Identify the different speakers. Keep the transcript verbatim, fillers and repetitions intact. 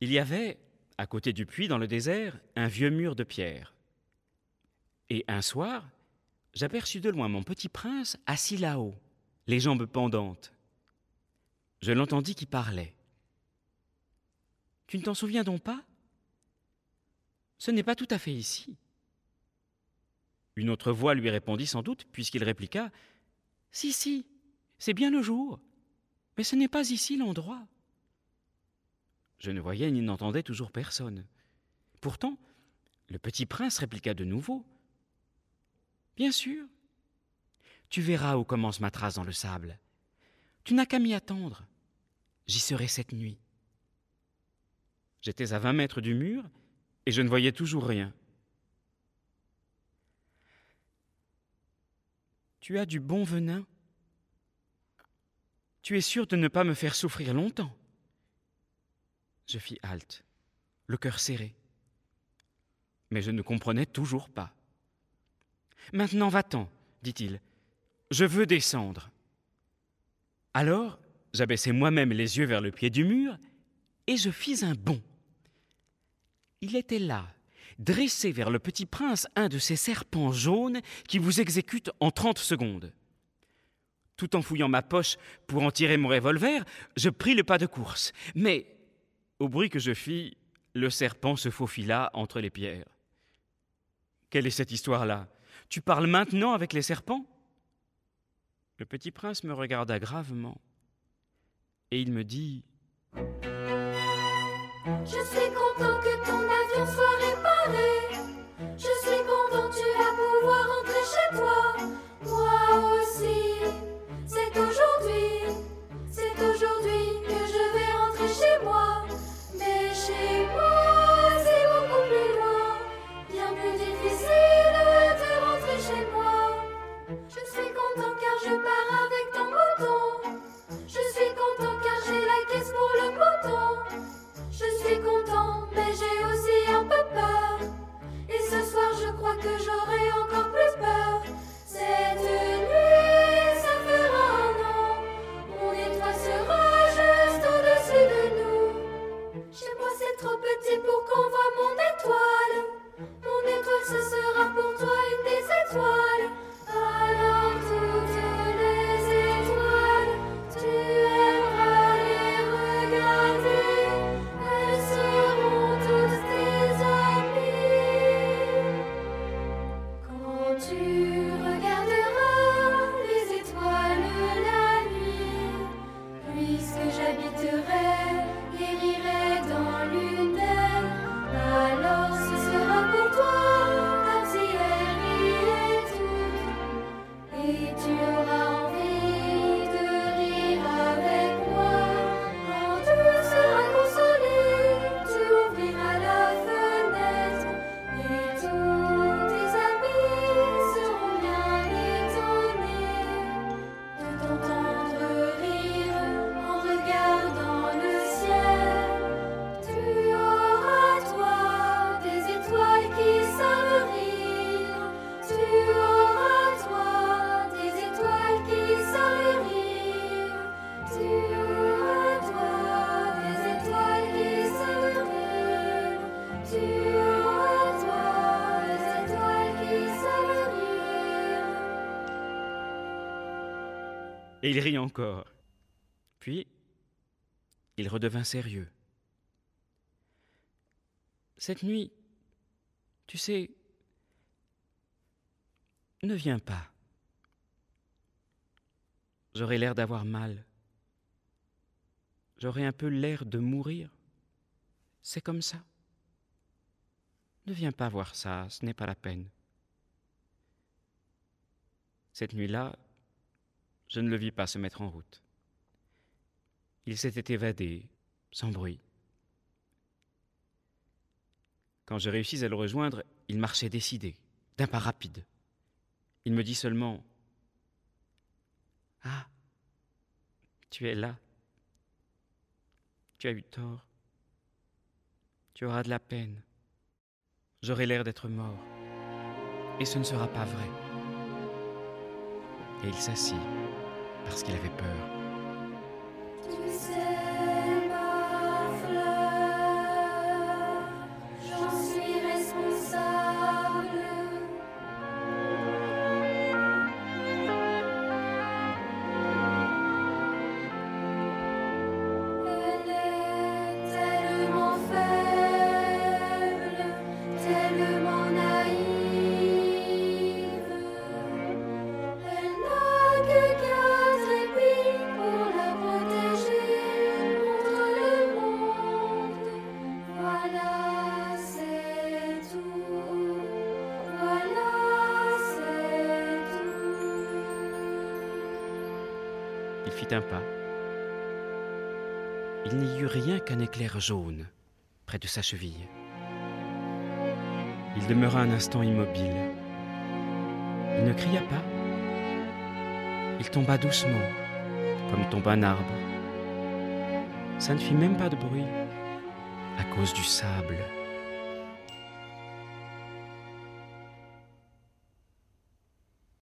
Speaker 1: Il y avait, à côté du puits dans le désert, un vieux mur de pierre. Et un soir, j'aperçus de loin mon petit prince assis là-haut, les jambes pendantes. Je l'entendis qui parlait. « Tu ne t'en souviens donc pas ? Ce n'est pas tout à fait ici. » Une autre voix lui répondit sans doute, puisqu'il répliqua « Si, si, c'est bien le jour, mais ce n'est pas ici l'endroit. » Je ne voyais ni n'entendais toujours personne. Pourtant, le petit prince répliqua de nouveau « Bien sûr, tu verras où commence ma trace dans le sable. Tu n'as qu'à m'y attendre. J'y serai cette nuit. » J'étais à vingt mètres du mur et je ne voyais toujours rien. « Tu as du bon venin. Tu es sûr de ne pas me faire souffrir longtemps. » Je fis halte, le cœur serré. Mais je ne comprenais toujours pas. « Maintenant va-t'en, dit-il. Je veux descendre. » Alors, j'abaissai moi-même les yeux vers le pied du mur et je fis un bond. Il était là, dressé vers le petit prince, un de ces serpents jaunes qui vous exécutent en trente secondes. Tout en fouillant ma poche pour en tirer mon revolver, je pris le pas de course. Mais, au bruit que je fis, le serpent se faufila entre les pierres. « Quelle est cette histoire-là ? Tu parles maintenant avec les serpents ?» Le petit prince me regarda gravement et il me dit «
Speaker 2: Je suis content que ton avion soit réparé. Je suis content, tu vas pouvoir rentrer chez toi. Moi aussi, c'est aujourd'hui, c'est aujourd'hui que je vais rentrer chez moi. Mais chez moi, c'est beaucoup plus loin, bien plus difficile de rentrer chez moi. Je suis content car je pars avec ton mouton. Je suis content car j'ai la caisse pour le mouton. Je suis content, mais j'ai aussi un peu peur. Et ce soir, je crois que j'aurai encore plus peur. Cette nuit, ça fera un an. Mon étoile sera juste au-dessus de nous. Chez moi, c'est trop petit pour qu'on voie mon étoile. Mon étoile, ce sera pour toi une des étoiles. Alors toutes les étoiles, tu aimeras les regarder. Elles seront toutes tes amies. Quand tu regarderas les étoiles la nuit, puisque j'habiterai et rirai dans l'une d'elles, alors ce sera pour toi comme si elle riait toutes. Et tu auras envie de rire avec moi. Quand tu seras consolé, tu ouvriras la fenêtre et tous tes amis seront bien étonnés de t'entendre rire en regardant le ciel. Tu auras, toi, des étoiles qui savent rire. Tu auras, toi, des étoiles qui savent rire. Tu auras, toi, des étoiles qui savent rire. Tu auras, toi, des étoiles qui savent rire. »
Speaker 1: Et il rit encore. Puis, il redevint sérieux. « Cette nuit, tu sais, ne viens pas. J'aurai l'air d'avoir mal. J'aurai un peu l'air de mourir. C'est comme ça. Ne viens pas voir ça, ce n'est pas la peine. » Cette nuit-là, je ne le vis pas se mettre en route. Il s'était évadé, sans bruit. Quand je réussis à le rejoindre, il marchait décidé, d'un pas rapide. Il me dit seulement « Ah, tu es là. Tu as eu tort. Tu auras de la peine. J'aurai l'air d'être mort. Et ce ne sera pas vrai. » Et il s'assit parce qu'il avait peur.
Speaker 2: Tu sais, ma fleur,
Speaker 1: fit un pas. Il n'y eut rien qu'un éclair jaune près de sa cheville. Il demeura un instant immobile. Il ne cria pas. Il tomba doucement, comme tombe un arbre. Ça ne fit même pas de bruit, à cause du sable.